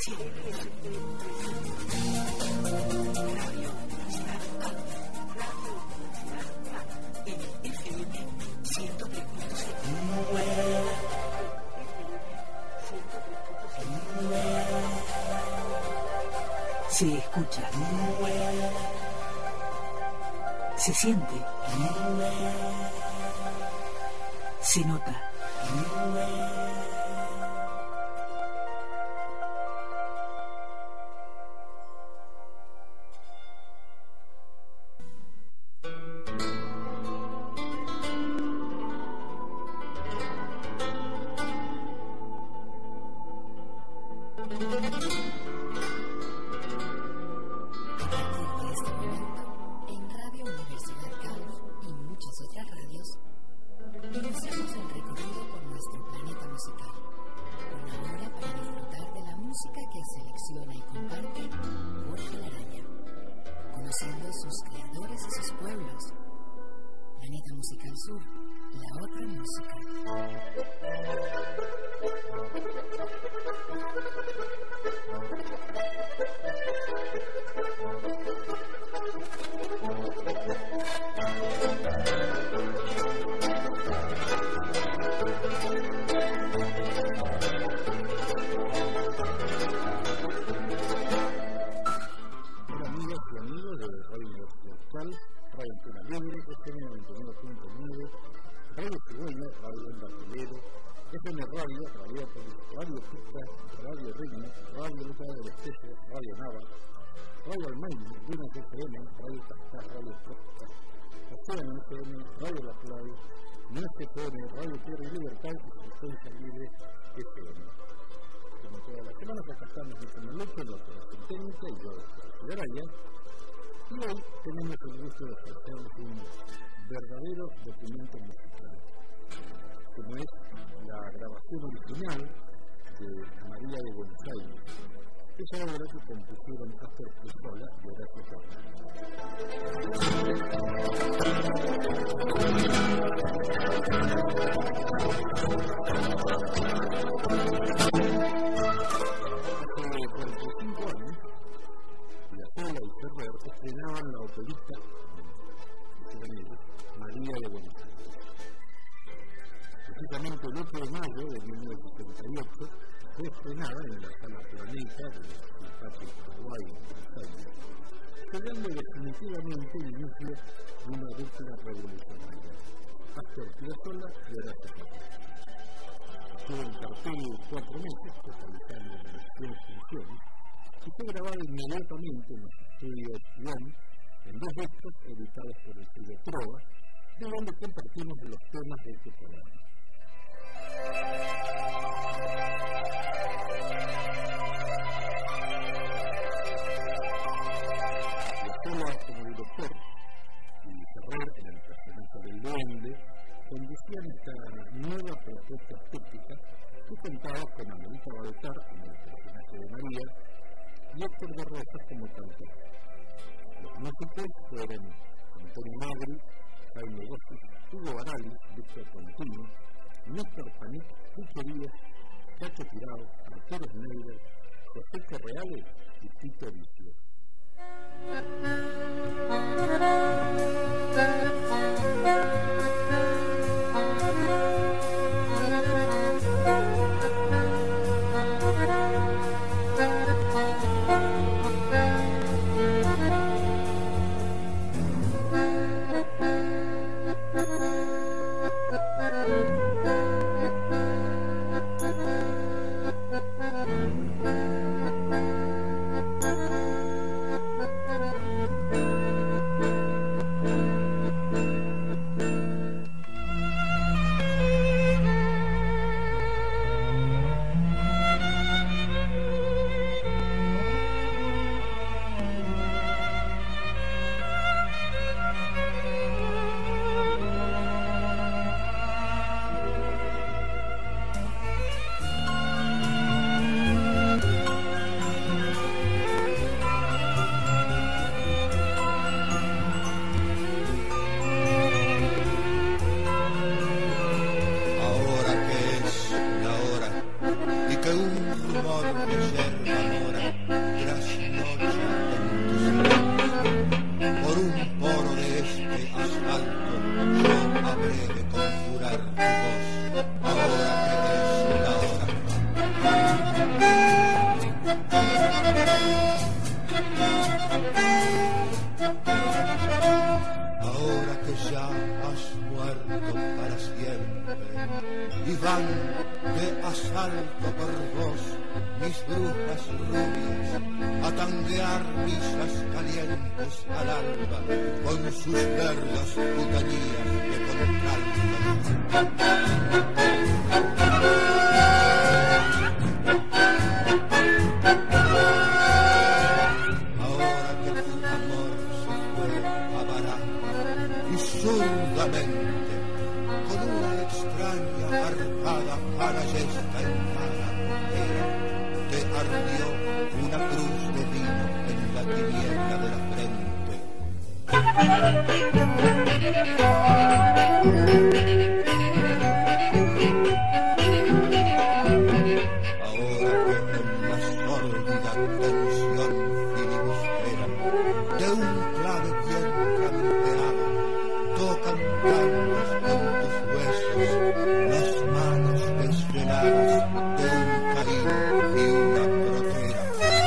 Se escucha, se siente, se nota. amor reserva mora, trasnocha en tu silencio. Por un poro de este asfalto yo habré de conjurar tu voz, ahora que es la hora. Ahora que ya has muerto para siempre y van de asalto por vos mis brujas rubias a tanguear misas calientes al alba con sus vergas putanías de contralto. Ahora que tu amor se fue a Baraja y zurdamente con una extraña arcada farallesca en cada costera te ardió una cruz de vino en la tiniebla de la frente. Ahora que en la sórdida tensión filibustera de un clave bien caminteado tocan tantos en tus huesos las manos desveladas de un Caín y una protera.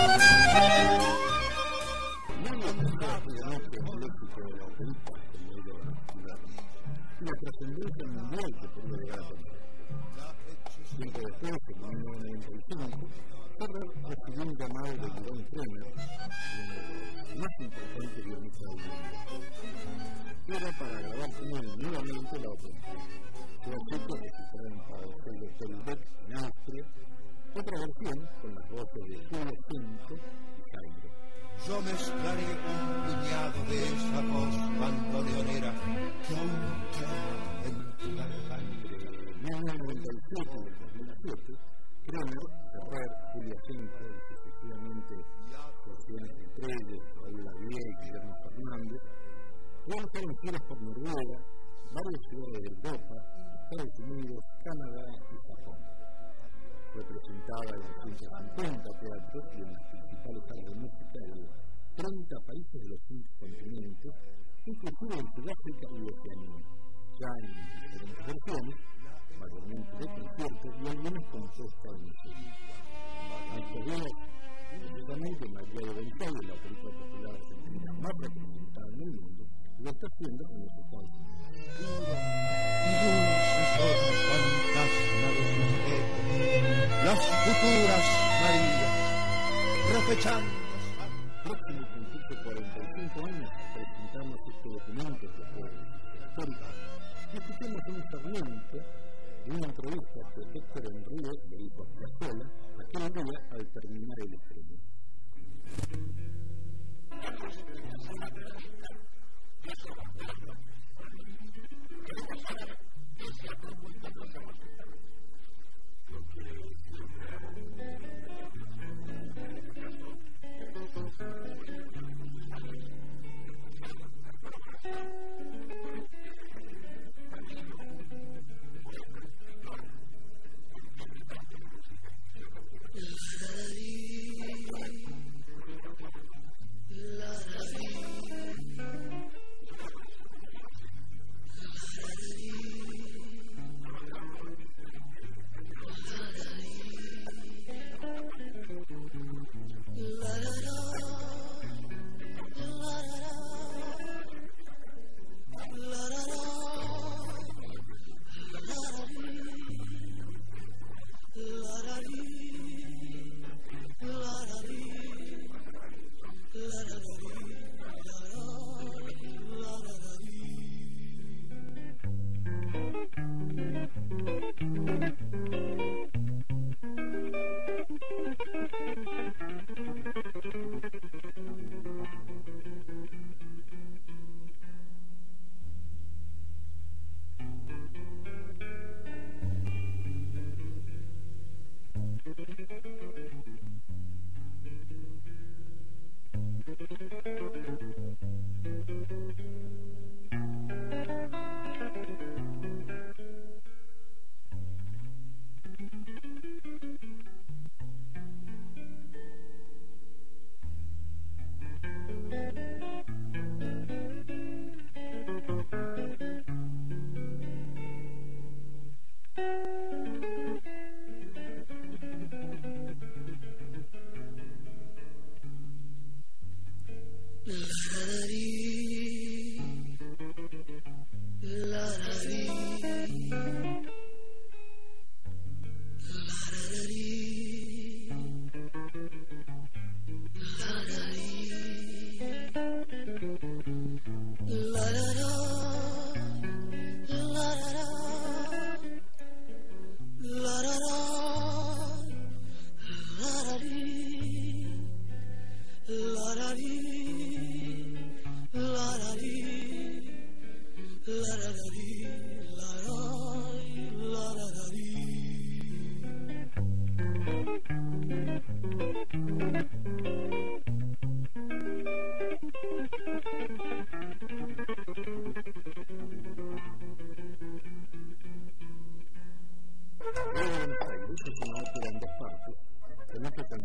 La trascendencia mundial que podría llegar a tener. Tiempo después, en 1995, Ferrer recibió un llamado de Guidón Kremer, uno de los más importantes guionistas del mundo. Era para grabar con él nuevamente la ópera. Fue así que registraron para el sello Beck en Austria otra versión con las voces de Julio Cinto y Jairo. Yo mezclaré un puñado de esa voz bandoneonera que aún quema en tu garganta. En 1997 y 2007, Kremer, Ferrer, Julia Cinto y sucesivamente José Estrelles, Raúl Lavie y Guillermo Fernández realizaron giras por Noruega, varias ciudades de Europa, Estados Unidos, Canadá y Japón. Fue presentada en 150 teatros y en las principales salas de música de 30 países de los 5 continentes, inclusive en Sudáfrica y Oceanía, ya en diferentes versiones, mayormente de conciertos y algunas compuestas en serie. A estos días, concretamente María de González, la opereta popular argentina más representada en el mundo, lo está haciendo en los Estados Unidos. Dulces son fantasmas de sus ecos, las futuras Marías, repechando. Próximo concurso 45 años presentamos este documento que fue histórico y escuchamos un fragmento de una entrevista que Héctor Enríquez le dijo a Piazzolla aquel día al terminar el estreno.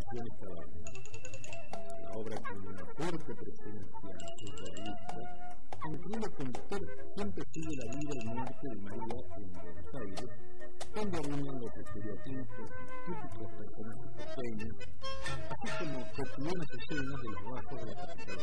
nació en esta banda. La obra tiene una fuerte presencia surrealista, aunque el conductor siempre sigue la vida y muerte de María en Buenos Aires, donde abundan los estereotipos y típicos personajes porteños, así como cotidianas escenas de los bajos de la capital.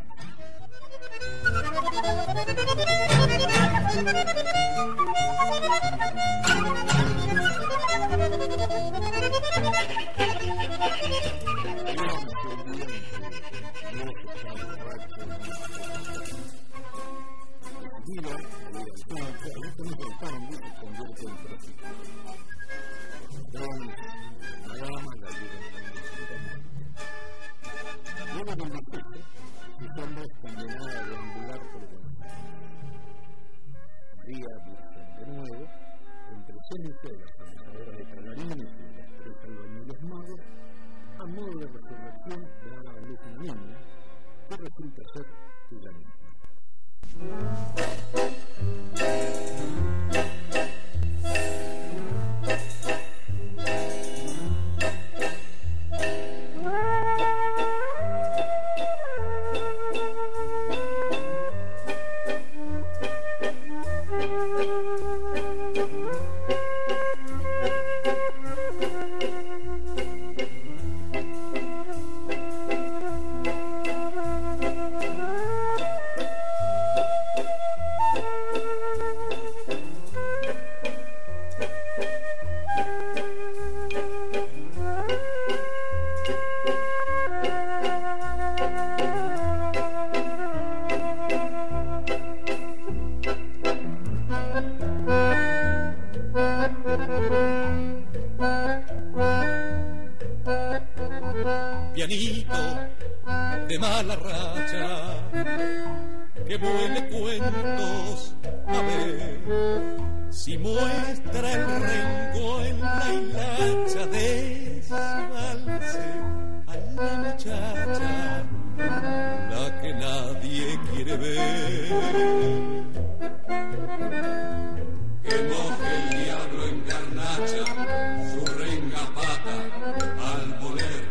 Pianito de mala racha, que vuele cuentos, a ver si muestra el rengo en la hilacha de su valse a la muchacha, la que nadie quiere ver. Que moje el diablo en garnacha su renga pata al voler.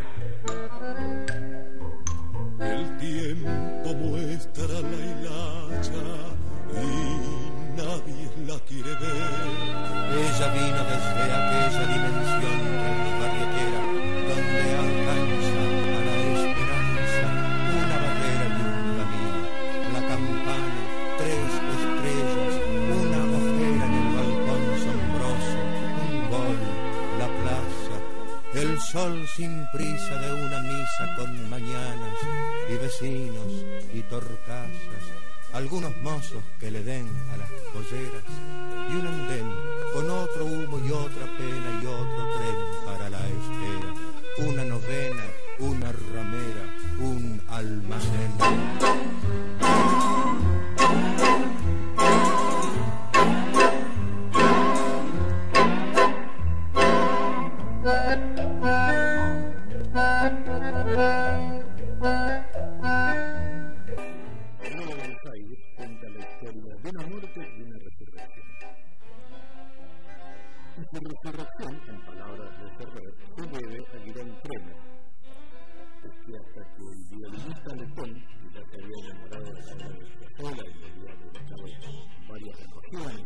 El tiempo muestra la hilacha y nadie la quiere ver. Ella vino desde aquella dimensión transbarrietera donde alcanza a la esperanza una barrera y un camino. La campana, 3 estrellas, una ojera en el balcón sombroso, un gol, la plaza, el sol sin prisa de una misa con mañanas y vecinos y torcasas, algunos mozos que le den a las polleras y un andén con otro humo y otra pena y otro tren para la espera, una novena, una ramera, un almacén. Su resurrección, en palabras de Ferrer, se debe a Guillermo Kremer, que hasta que el violinista letón, que ya se había enamorado de la obra de Piazzolla y le había dedicado varias ocasiones,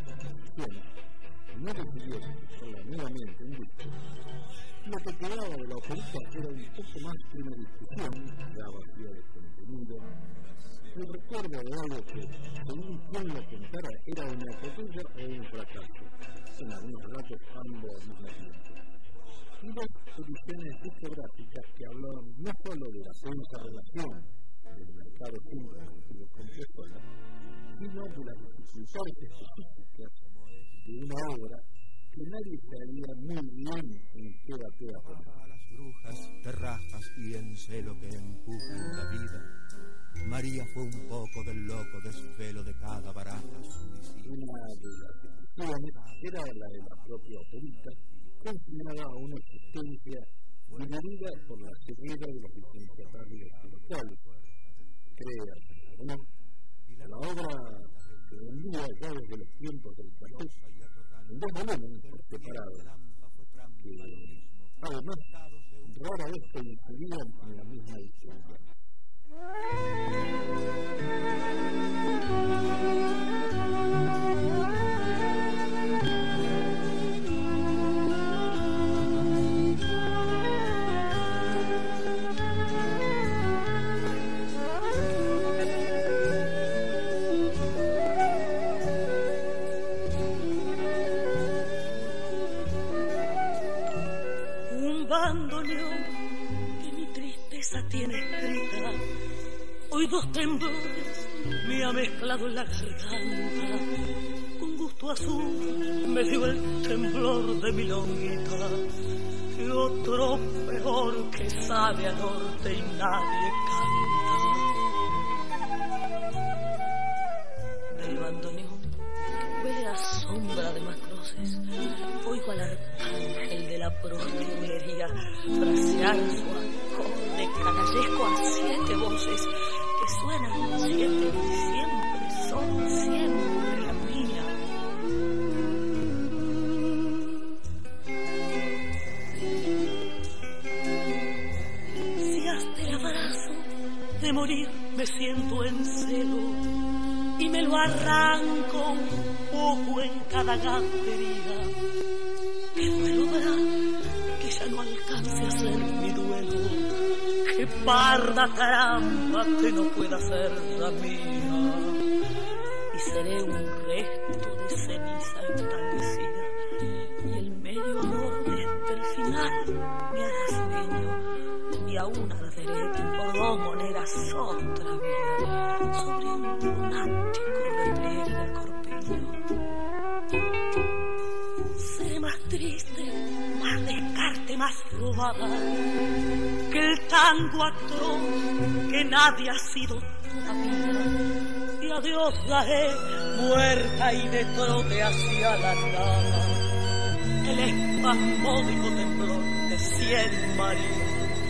no decidió escucharla nuevamente en disco. Lo que quedaba de la oferta era un poco más que una discusión, ya vacía de contenido. El recuerdo de algo que, según quien lo contara, era una epopeya o un fracaso. En algunos relatos ambos al mismo tiempo. Y dos ediciones discográficas que hablaban no solo de la tensa relación del mercado síntetico con Piazzolla, sino de las dificultades específicas de una obra que nadie sabía muy bien en qué batía poner. Las brujas, terrajas y encelo que empujan la vida. María fue un poco del loco desvelo de cada baraja suicida. Una de las discusiones era la de la propia operita, confinada a una existencia dividida por la ceguera de los licenciatarios locales. Crea o no, la obra se vendía ya desde los tiempos del cuartet, en 2 volúmenes por separado, que además rara vez coincidían en la misma distancia. Tiene escrita, hoy dos temblores me ha mezclado en la garganta, con gusto azul me dio el temblor de mi longuita, y otro peor que sabe a norte y nadie canta. Del bandoneón que huele a sombra de macroces, oigo al arcángel de la prostinería frasear su acorde canallesco a 7 voces que suenan 7 y siempre son siempre la mía. Si hasta el abrazo de morir me siento en celo y me lo arranco un poco en cada gatería, que duelo habrá que ya no alcance a ser mi duelo, que parda trampa que no pueda ser la mía, y seré un resto de ceniza establecida, y el medio amor desde el final me hará sueño, y aún arderé por 2 monedas otra vida sobre un lunático repliegue del corpiño. Seré más triste, más descarte, más robada que el tango atroz que nadie ha sido todavía, y adiós daré muerta y de trote hacia la nada el espasmódico temblor de 100 maridos.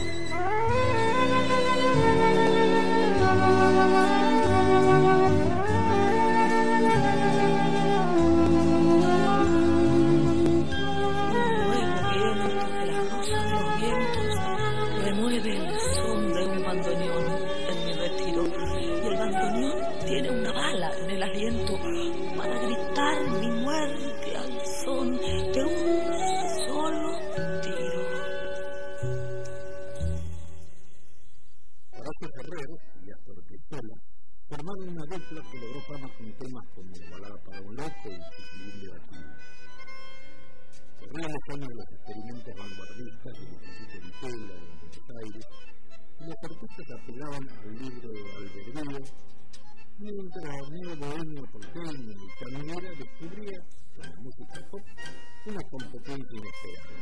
Tiene una bala en el aliento para gritar mi muerte al son de un solo tiro. Horacio Ferrer y Astor Pistola formaron una dupla que logró fama con temas como Balada para un loco y Chiquilín de Batilla. Corrían los años de los experimentos vanguardistas de Luisito Vitela en Buenos Aires, y los artistas apelaban al libre albedrío, mientras Neo Bohemio porteño y caminera descubría en la música pop una competencia inesperada.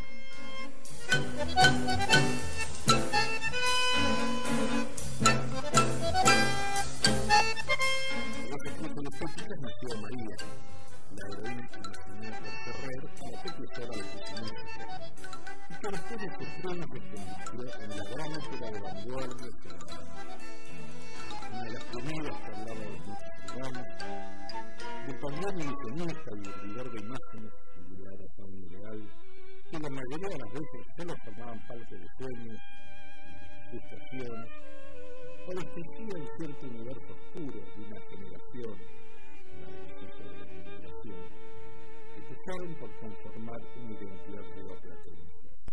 De los escritos estéticas nació María, la heroína que imaginó por Ferrer como precursora de su música, y que después de sus triunfos se convirtió en la gran ópera de vanguardia ciudadana. Una de las primeras que hablaba de muchos programas, de pañuelo ilusionista y servidor de imágenes figuradas a un ideal, que la mayoría de las veces solo formaban parte de sueños y frustraciones, o describían cierto universo oscuro de una generación, la del equipo de la generación, que empezaron por conformar una identidad neoplatónica.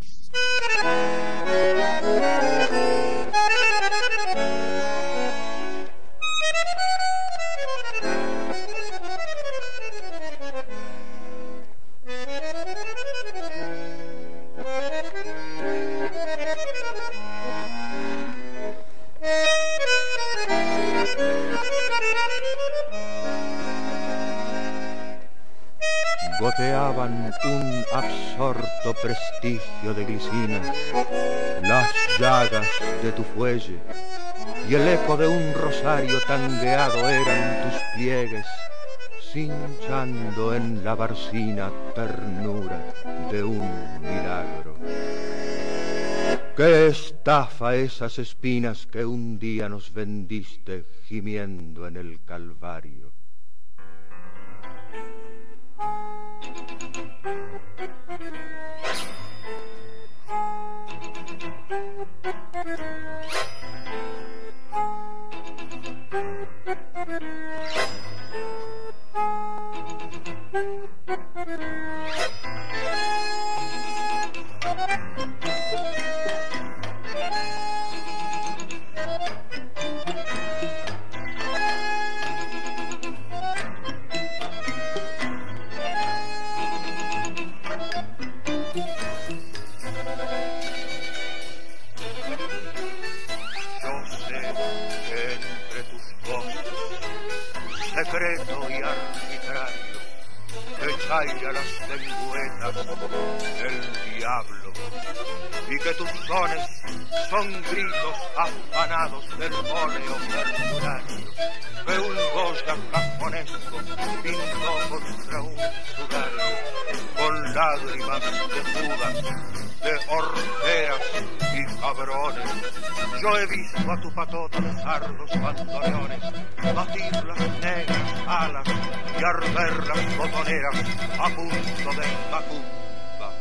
Goteaban un absorto prestigio de glicina, las llagas de tu fuelle y el eco de un rosario tangueado eran tus pliegues, cinchando en la barcina ternura de un milagro. ¡Qué estafa esas espinas que un día nos vendiste gimiendo en el Calvario! ensaya las lengüetas del diablo, y que tus sones son gritos afanados del óleo mercurario que un Goya cajonesco pintó contra un sudario, con lágrimas de Judas, de horteras y cabrones. Yo he visto a tu patota de sardos bandoneones batir las negras alas y arder las botoneras a punto de macumba.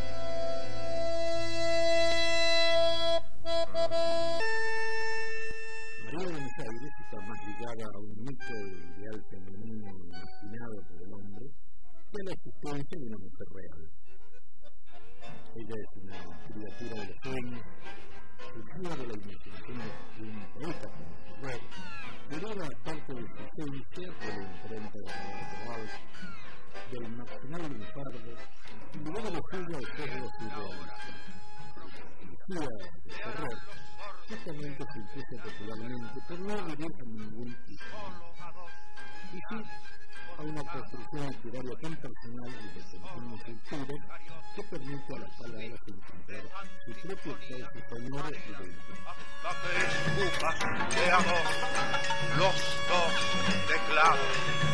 María de Buenos Aires está más ligada a un mito ideal femenino imaginado por el hombre que a la existencia de una mujer real. Ella es una criatura de los sueños, surgida de la imaginación de un poeta como Ferrer, pero era parte de su esencia por la imprenta de la Real, del marginal lunfardo, y luego de suyo al cerdo surrealista. Lucía de Ferrer justamente se impuso popularmente por no adherir a ningún tipo, y sí a una construcción literaria tan personal y de continua cultura que permite a las palabras encontrar su propio cauce sonoro y de identidad. Escupas de amor, los dos teclados.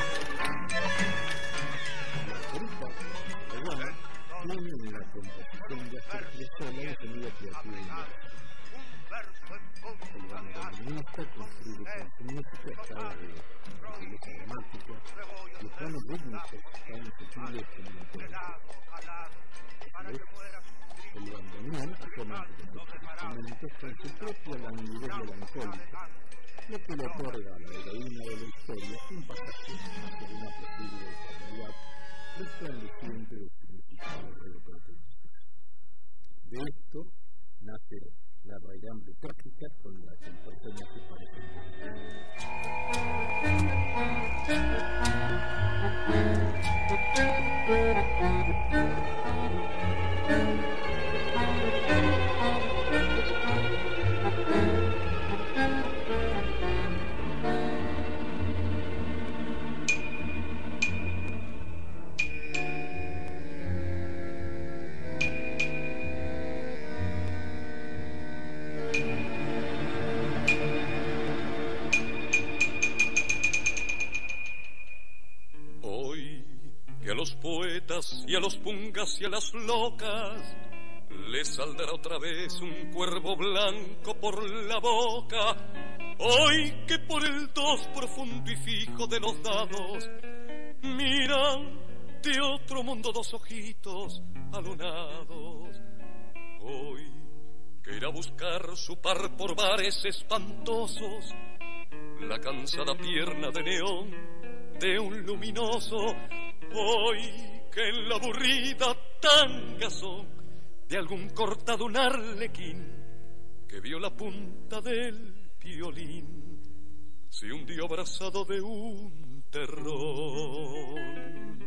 La autorita, Pegona, tiene en la composición de Astor Piazzolla un sonido creativo inmenso. El bandoneonista construye con su música estados de sutileza dramática y planos rítmicos tan sutiles como interesantes. El bandoneón asoma ante los otros instrumentos con su propia languidez melancólica, lo que le otorga a la heroína de la historia un pasaje hacia una posible eternidad resplandeciente de significados repercusiones. De esto nace la raigambre trágica con la que el personaje parece y a los pungas y a las locas les saldrá otra vez un cuervo blanco por la boca. Hoy que por el dos profundo y fijo de los dados miran de otro mundo dos ojitos alunados. Hoy que irá a buscar su par por bares espantosos la cansada pierna de neón de un luminoso. Hoy que en la aburrida tangazón de algún cortado un arlequín que vio la punta del violín se hundió abrazado de un terrón.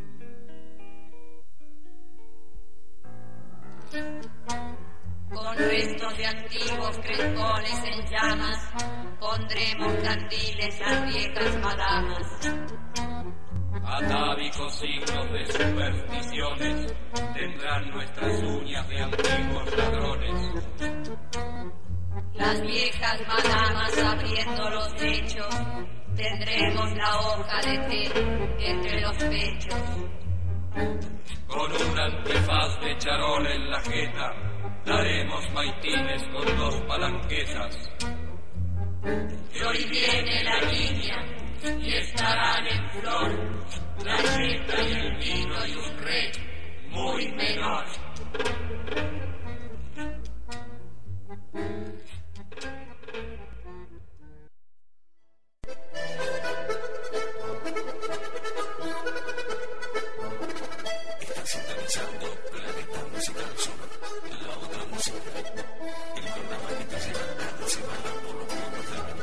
Con restos de antiguos crespones en llamas pondremos candiles a viejas madamas. Atávicos signos de supersticiones tendrán nuestras uñas de antiguos ladrones. Las viejas madamas abriendo los techos tendremos la hoja de té entre los pechos. Con un antifaz de charol en la jeta daremos maitines con dos palanquesas. Y hoy viene la niña y estarán en flor la jeta y el vino y un rey muy menor. Estás sintonizando Planeta Musical Sur, la otra música, el programa que te lleva cada semana por los mundos del mundo.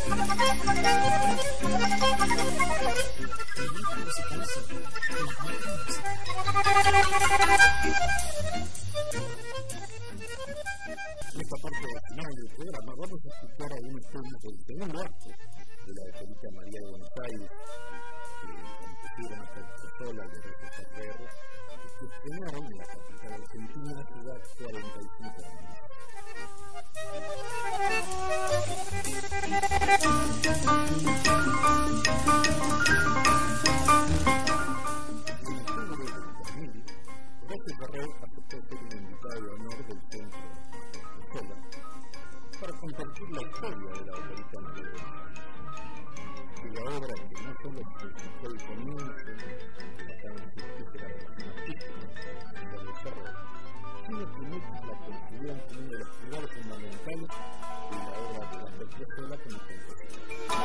En esta parte final del programa vamos a escuchar algunos temas del segundo acto de la Operita María de Buenos Aires, que compusieron hasta el sola de Rosa Ferrer, que estrenaron en la capital argentina hace 45 años. Rosa Ferrer aceptó ser un invitado de honor del centro para compartir la historia de la Operita María de Buenos Aires, cuya obra que no solo significó el comienzo de la transición de la relación artística con el desarrollo, sino que muchos la consideran como uno de los pilares fundamentales de la obra de la Piazzolla como compositor.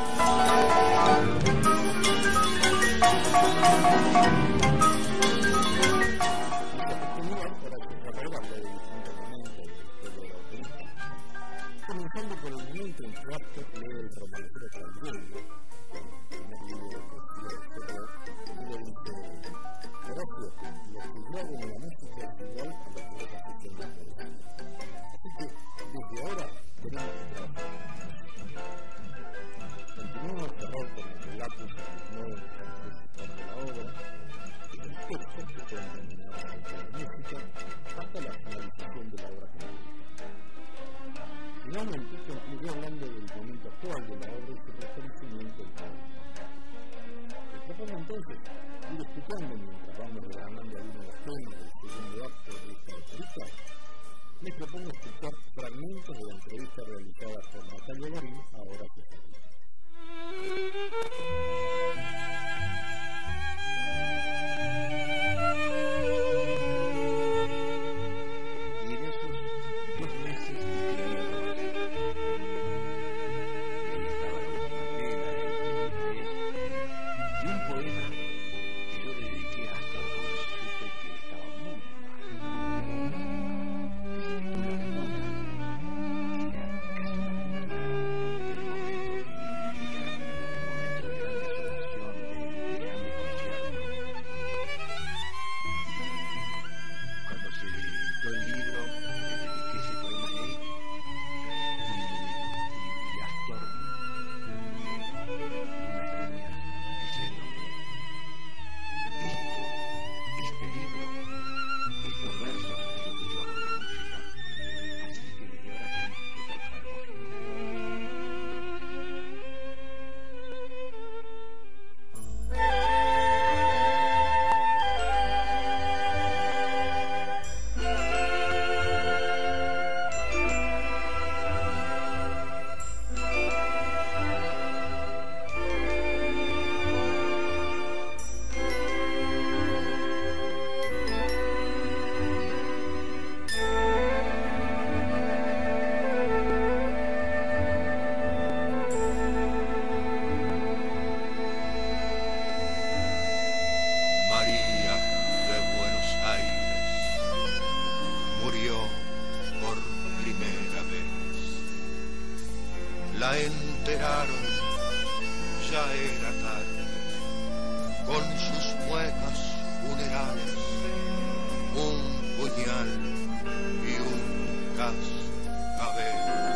Comenzando por el momento en que Astor lee el romancero Traviello, el primer libro de poesía de Ferrer, y le dice: Horacio, lo que yo hago en la música es igual a lo que vos haces en la poesía. Así que, desde ahora, tenemos que trabajar. Continuamos Ferrer con el relato de los nuevos compositores de la obra, y los textos que pueden terminar a la música, hasta la finalización de la obra final. Finalmente concluyó hablando del momento actual de la obra y su reconocimiento en cada uno. Les propongo entonces ir escuchando mientras vamos regalando algunos de los temas del segundo acto de esta operita. Les propongo escuchar fragmentos de la entrevista realizada por Natalia Garín a Horacio Ferrer. La enteraron, ya era tarde, con sus muecas funerales, un puñal y un cascabel.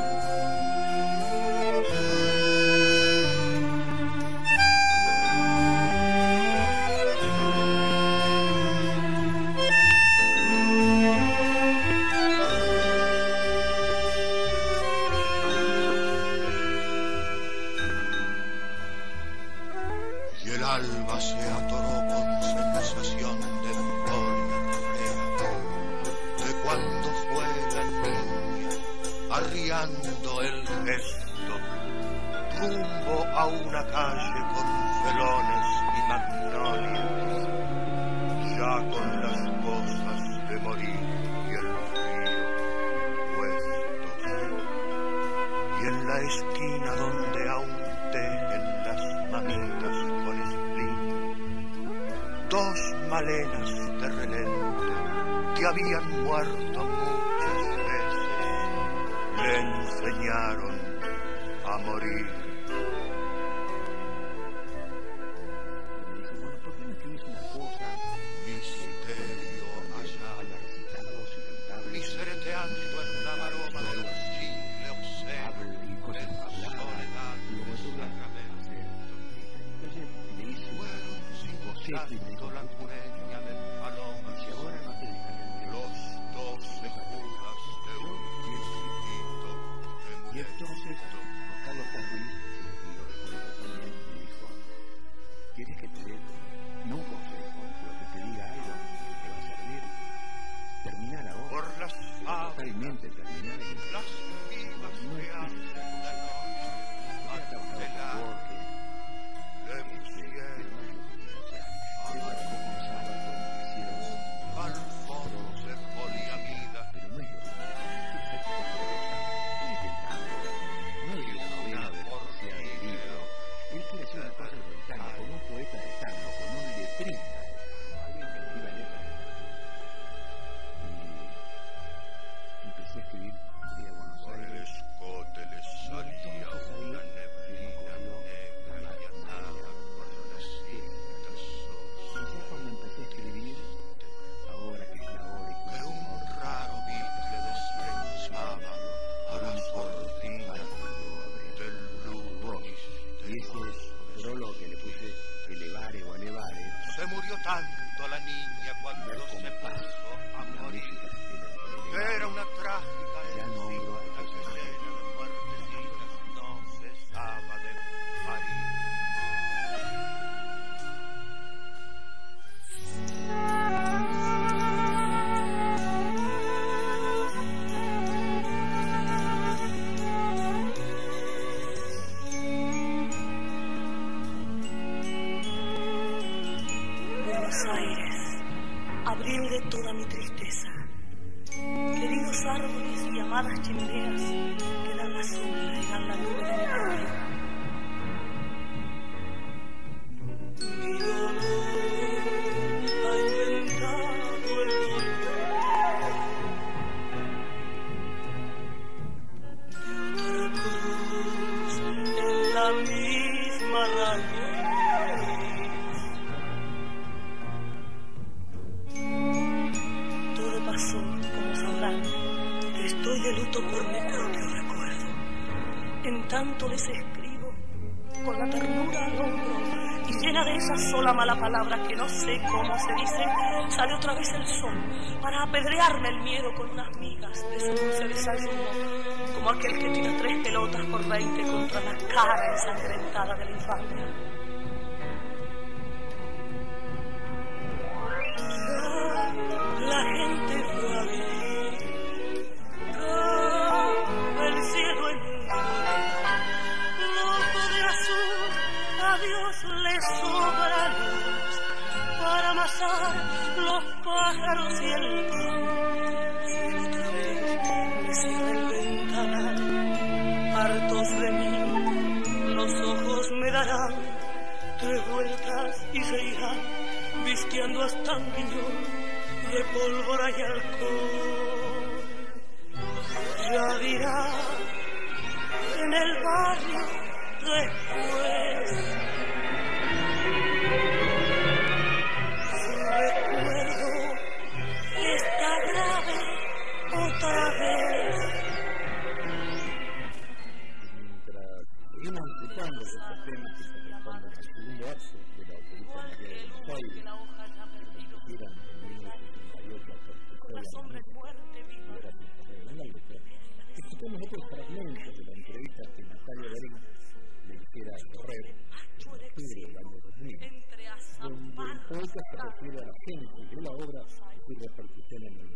Alba se atoró con sensación de memoria de cuando fuera niña, arriando el gesto, rumbo a una calle con felones y magnolias, ya con las cosas de morir y el río puestos, y en la esquina donde aún tejen las mamitas con dos malenas de relente que habían muerto muchas veces le enseñaron a morir escuchando la cureña de palomas. Si ahora no te dejan los 12 juras de un chiquito y entonces Carlos Ruiz, y lo recuerdo también, me dijo: ¿quieres que te dé no un consejo, pero que te diga algo que te va a servir? Terminar ahora. Por las totalmente terminar en las vivas no que hacen la noche hasta de mi cielo. Alfonso de poliamida. Pero no es lo mismo. No es la novela de poesía de libro. Él quiere hacer una cosa del tango, con un poeta de tango, con un letrista, alguien que escriba letras. Y empecé a escribir de Buenos Por el Aires. escote le salía una neblina negra y atada por las cintas Y ya cuando empecé a escribir, ahora que es la hora y que un raro bicle desprensaba a las cortinas del ludo y ese prólogo que le puse elevare o elevare, se murió tanto la niña cuando ver se cómo pasó a la morir. música Era una trágica ya nombro a encina que llena de muertecitas no cesaba de parir. Buenos Aires, abril de toda mi tristeza. Queridos árboles y amadas chimeneas que dan la sombra y dan la nube de mi patria. Mi dolor ha inventado el dolor de otra cruz en la misma raíz. Todo pasó, como sabrán. Estoy de luto por mi propio recuerdo. En tanto les escribo, con la ternura al hombro, y llena de esa sola mala palabra que no sé cómo se dice, sale otra vez el sol para apedrearme el miedo con unas migas de su dulce desayuno, como aquel que tira 3 pelotas por 20 contra la cara ensangrentada de la infamia. La gente fue a vivir, el cielo en un loco de azul, a Dios le sobra luz para amasar los pájaros y el pan. Si otra vez me cierra el ventanal, hartos de mí, los ojos me darán 3 vueltas y se irán visqueando hasta un piñón de pólvora y alcohol. Ya dirá en el barrio después su recuerdo está grave otra vez. mientras seguimos disfrutando de estos temas que se responden al segundo acto de la autopista María de Buenos Aires, que se en 1968 por la escuchamos otros fragmentos de la entrevista que Natalia Darín le hiciera a Ferrer en octubre del año 2000, donde el poeta se refiere a la gente de la obra y su repercusión en el mundo.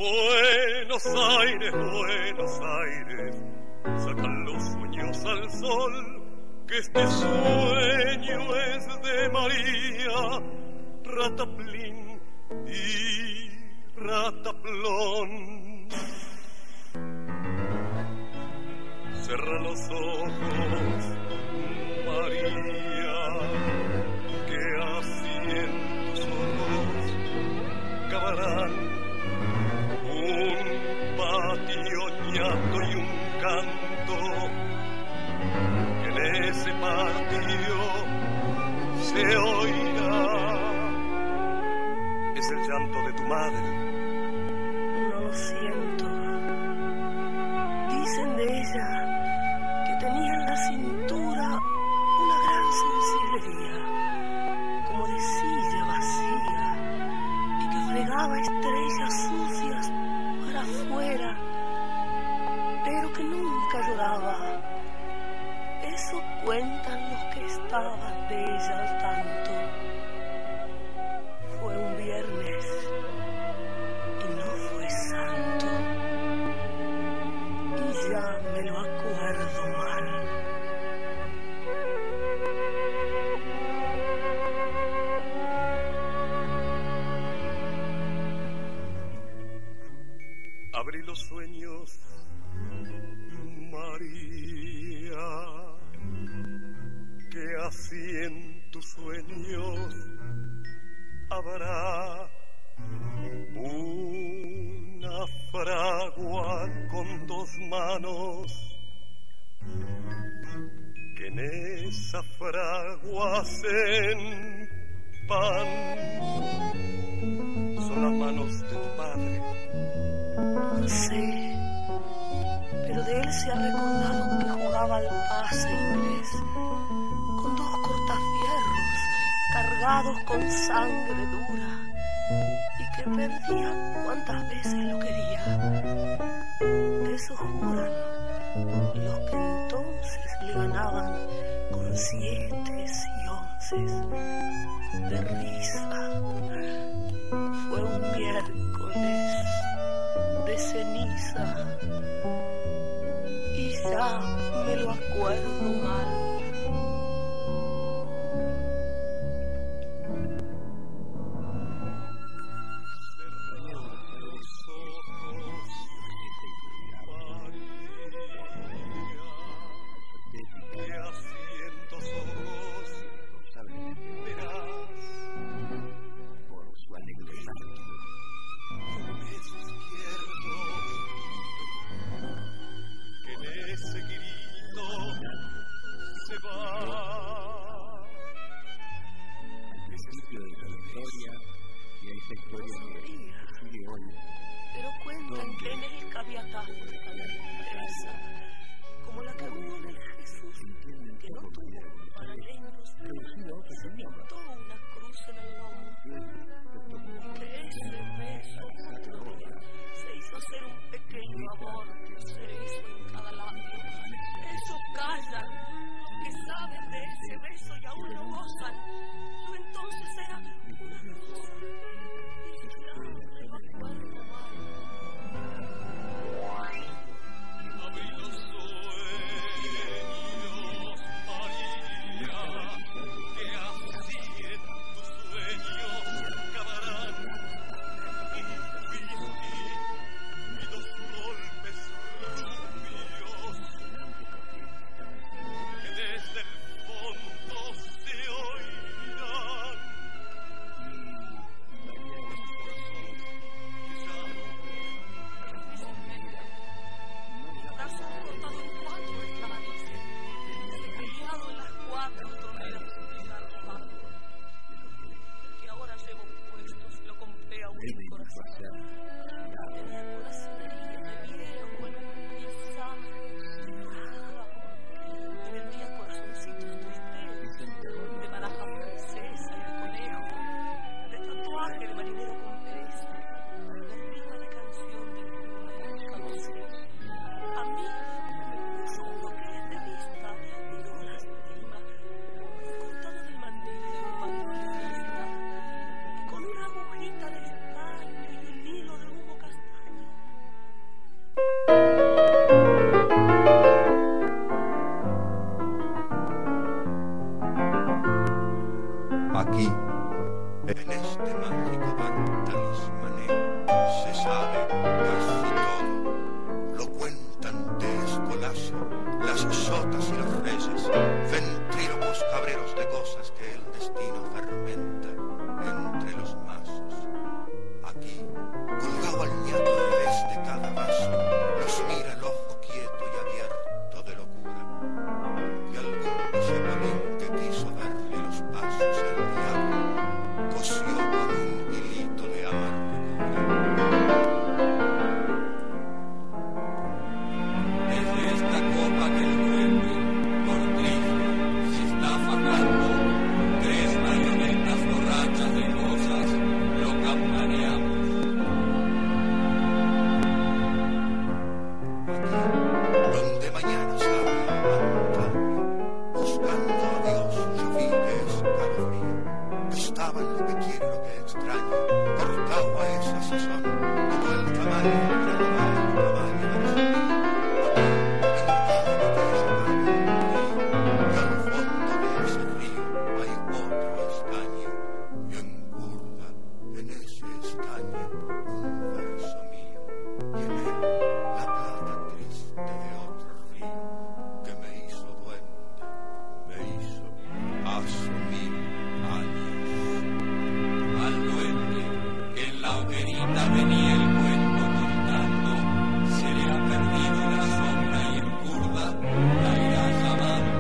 Buenos Aires, Buenos Aires, sacan los sueños al sol, que este sueño es de María, Rataplín y Rataplón. Cerra los ojos, María, que así en tus ojos cavarán un patio ñato y un canto, que en ese patio se oirá. Es el llanto de tu madre. No lo siento. Dicen de ella que tenía en la cintura una gran sensiblería, como de silla vacía, y que fregaba estrellas sucias para afuera, pero que nunca lloraba. Eso cuentan los que estaban de ella al tanto. Fue un viernes y no fue santo, y ya me lo acuerdo mal. Abrí los sueños, María, que así en tus sueños habrá una fragua con dos manos, que en esa fragua hacen pan. Son las manos de tu padre. No sé, pero de él se ha recordado que jugaba al pase inglés con dos cortafierros cargados con sangre dura y que perdía cuantas veces lo quería. Eso juran los que entonces le ganaban con 7 y 11 de risa. Fue un miércoles de ceniza y ya me lo acuerdo mal. Pero cuentan que en él cabía tanta tristeza como la que hubo en el Jesús que no tuvo paralelos y se pintó una cruz en el lomo, y que ese beso otro día se hizo hacer un pequeño amor que se hizo en cada labio. Eso callan los que saben de ese beso y aún lo gozan. Yo entonces era una rosa. Abrí los sueños, María, que así en tus sueños pestaña un verso mío, y en él la plata triste de otro río que me hizo duende, me hizo hace 1000 años. Al duende que en la hoguerita venía el cuento contando, se le ha perdido la sombra y en curva la irá llamando.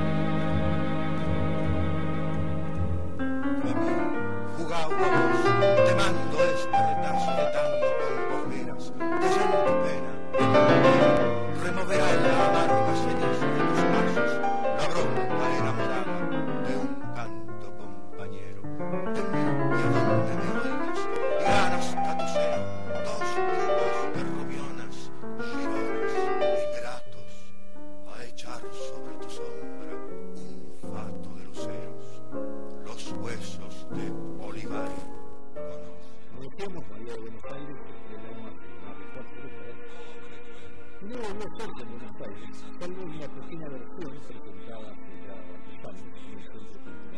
Jugá vos, te mando este retazo de tango con cojeras, desde tu pena, removerá en la amarga ceniza de tus pasos la bronca enamorada de un canto compañero. De mí y a donde me oigas, irán hasta tu seno dos plumas de rubionas, girones y pelatos, a echar sobre tu sombra un fato de luceros, los huesos de Olivares. Conocemos María de Buenos Aires desde el año más de 4 décadas y no volvió a ser de Buenos Aires, salvo en una pequeña versión presentada hace ya varios años en el Centro Cultural.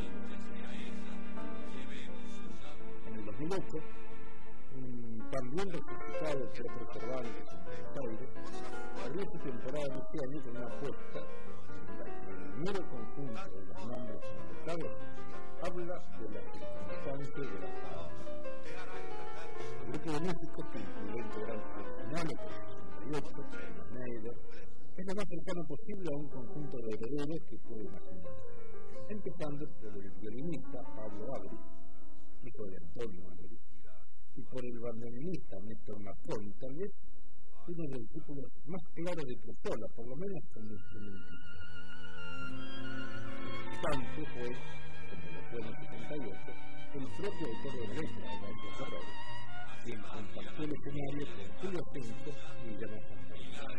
En el 2008, un también resucitado Teatro Cervantes en Buenos Aires abrió su temporada de este año con una apuesta en la que el mero conjunto de los nombres convocados habla de la circunstancia de la palabra. El grupo de músicos que incluyó integrantes originales de 68, como Schneider, es lo más cercano posible a un conjunto de herederos que puede imaginarse, empezando por el violinista Pablo Agri, hijo de Antonio Agri, y por el bandoneonista Néstor Marconi, tal vez uno de los discípulos más claros de Piazzolla, por lo menos como instrumentista. El cantante fue, como lo fue en el 78, el propio autor de letra, Horacio Ferrer, quien compartió el escenario con Julio Pinto y Guillermo Santana.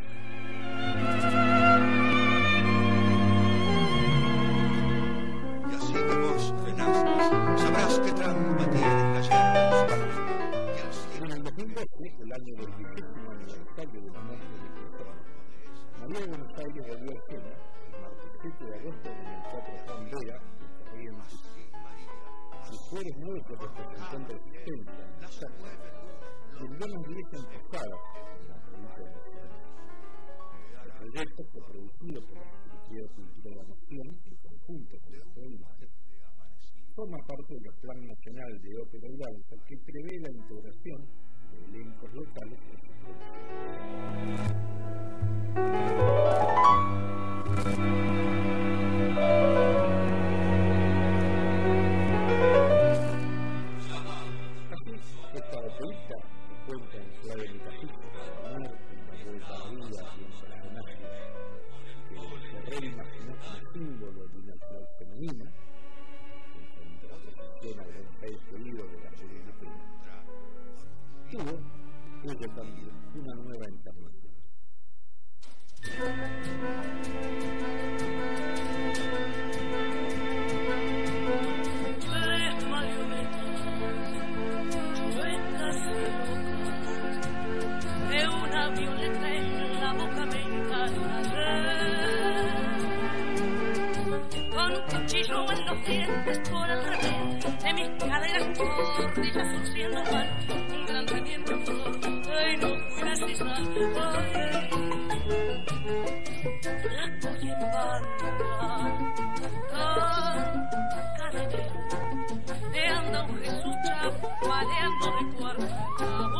Y así que vos renazcas, sabrás qué trampa tiene la yerba en su barrio. En el 2012, el año del 20º aniversario de la muerte de Piazzolla, María de Buenos Aires volvió a escena el martes 7 de agosto en el Teatro Juan Vera de Corrientes. El jueves 9 se representó en Resistencia, en la Chaca, y el viernes 10 en Posada, en la provincia de Buenos Aires. El proyecto fue producido por la Secretaría de Cultura de la Nación, en conjunto con la provincia, forma parte del Plan Nacional de Ópera y Danza que prevé la integración de elencos locales en su producción. Esta operita que cuenta en clave metafísica de amor, en la vuelta a la vida de un personaje que Ferrer imaginó como símbolo de una ciudad femenina, en contraposición al Buenos Aires querido de la serie de Pena, tuvo, ella también, una nueva encarnación. De una violeta en la boca me encantaré, con un cuchillo en los dientes por el revés de mis caderas cordillas surciendo mal un gran teniente en flor y no fui precisar estoy en banda cadenero me anda un Jesús chapaleando de cuarto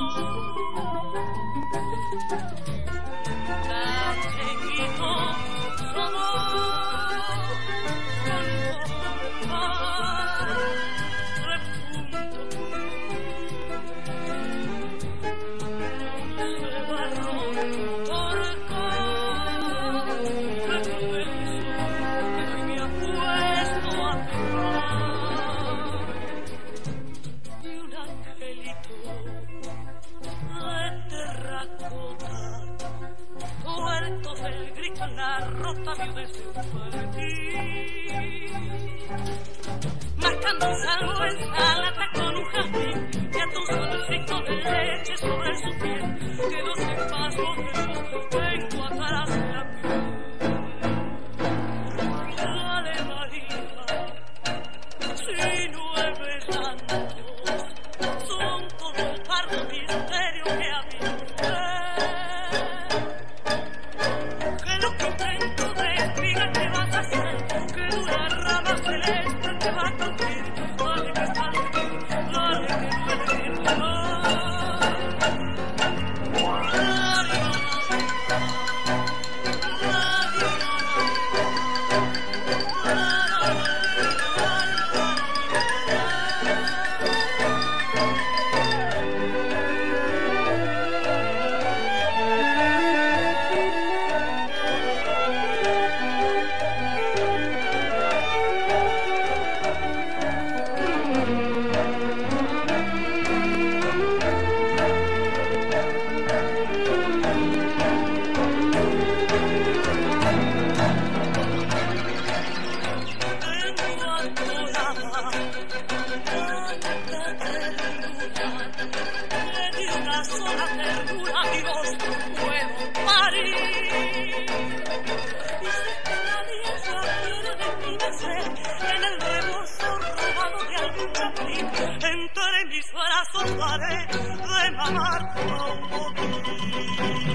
la rota viudez para ti, marcando un salvo en salata con un jazmín y a tu solcito de leche sobre su piel quedó sin paso vengo atrás de la piel. Dale María, si 9 años son todos amigos puedo parir. Y sé que nadie se acuerda de mi ser en el rebozo robado de algún chapín. Entre mis brazos daré de mamar a un botín.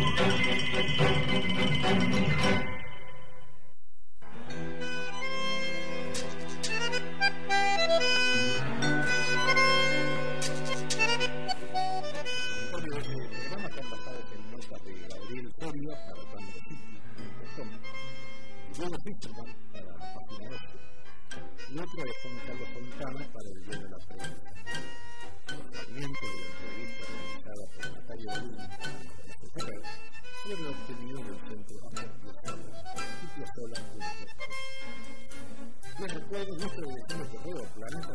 Luego Fischerman para la página 12 y otra de Juan Carlos Fontana para el Día de la Pregunta. Los fragmentos de la entrevista realizada por Natalia Bolín en su correo fueron obtenidos del Centro Sitiosola.com. Les recuerdo nuestra dirección de correo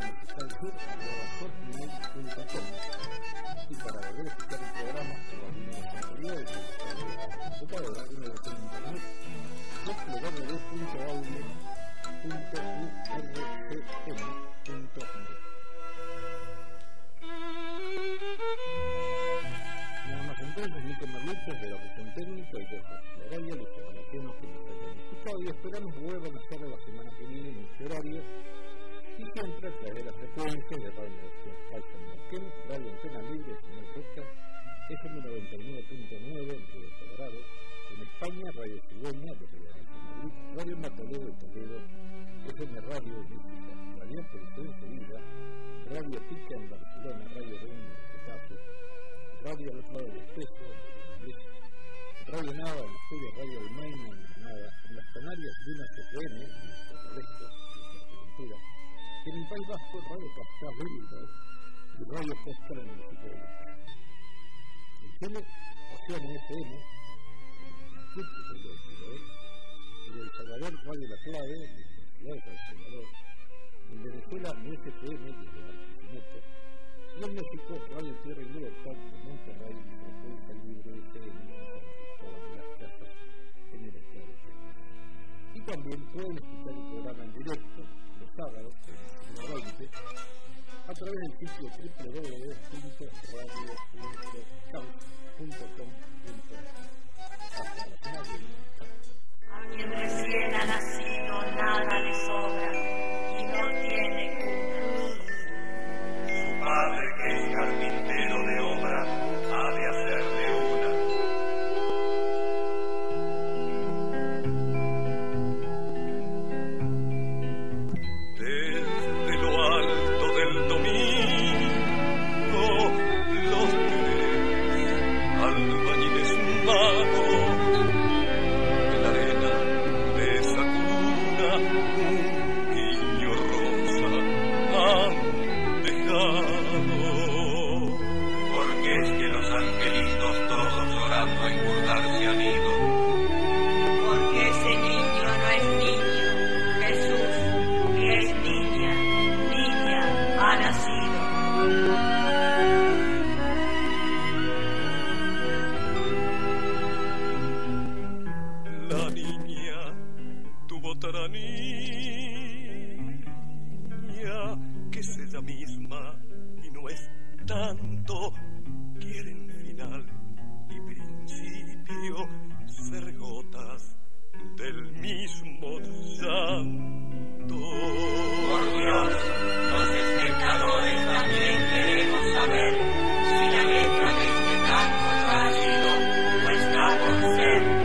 planetamusicalsur@hotmail.com y para volver a escuchar el programa o algunos anteriores en la computadora una versión de internet www.audio.urcm.net. Nada más entonces, Nico Merluches de la opción técnica y de José Loraya, les agradecemos que nos hayan escuchado y esperamos vuelvan a hacerlo la semana que viene en este horario y siempre a través de las frecuencias de Radio Universidad Caixa Neuquén, Radio Antena Libre, Señal Roca, FM 99.9 en Río Colorado, en España, Radio Cigüeña, de Madrid, Radio Matadero de Toledo, FM Radio de México, Radio Policía de Sevilla, Radio Pica en Barcelona, Radio Reina de Getafe, Radio al otro lado del Espejo, de Radio Nava en Estudio, Radio Almaina en Granada, en las Canarias, Dunas FM, en Puerto Rico, en Fuerteventura, y en el País Vasco, Radio Pascal de Bilbao y Radio Costa en el municipio de Lucha. En Chile, Océano FM, en El Salvador, Radio La Clave, en la ciudad de El Salvador, en Venezuela, NSFM, desde Barquisimeto, y en México, Radio Tierra y Libertad, de Monterrey, Frecuencia Libre FM, en San Cristóbal de las Casas, en el estado de Texas. Y también pueden escuchar el programa en directo, los sábados, en la 20, a través del sitio www.radio.caus.com. Hasta la semana que viene. A quien recién ha nacido nada le sobra y no tiene cuna. Su padre, que es carpintero de obra, ha de hacerle una. Desde lo alto del domingo, los tres albañiles magos en la arena de esa cuna un guiño rosa han dejado. Porque es que los angelitos todos llorando a engordarse han ido. Porque ese niño no es niño, Jesús, que es niña, niña, ha nacido. La niña tuvo otra niña que es ella misma y no es tanto. Quieren final y principio ser gotas del mismo llanto. Por Dios, los espectadores también queremos saber si la letra de este canto ya ha sido o está por ser.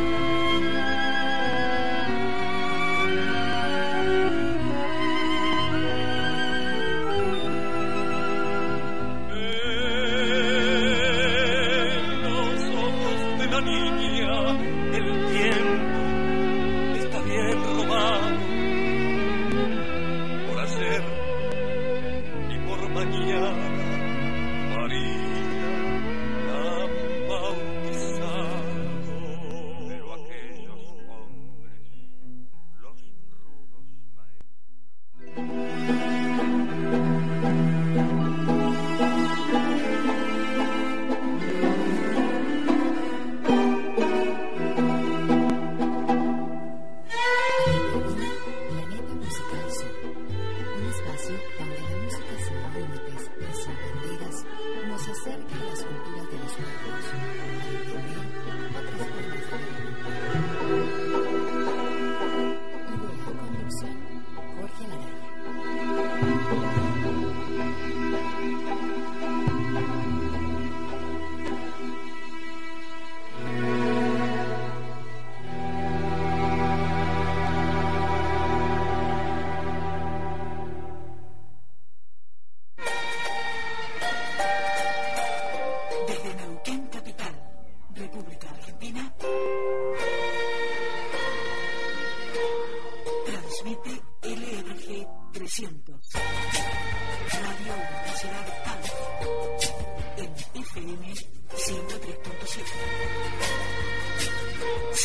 En los ojos de la niña el tiempo está bien robado por ayer y por mañana. María la han bautizado. Pero aquellos hombres, los rudos maestros. Planeta Musical Sur, un espacio donde la música sin límites y sin banderas nos acerca a las culturas de los pueblos,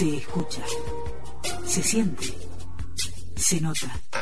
Se escucha, se siente, se nota.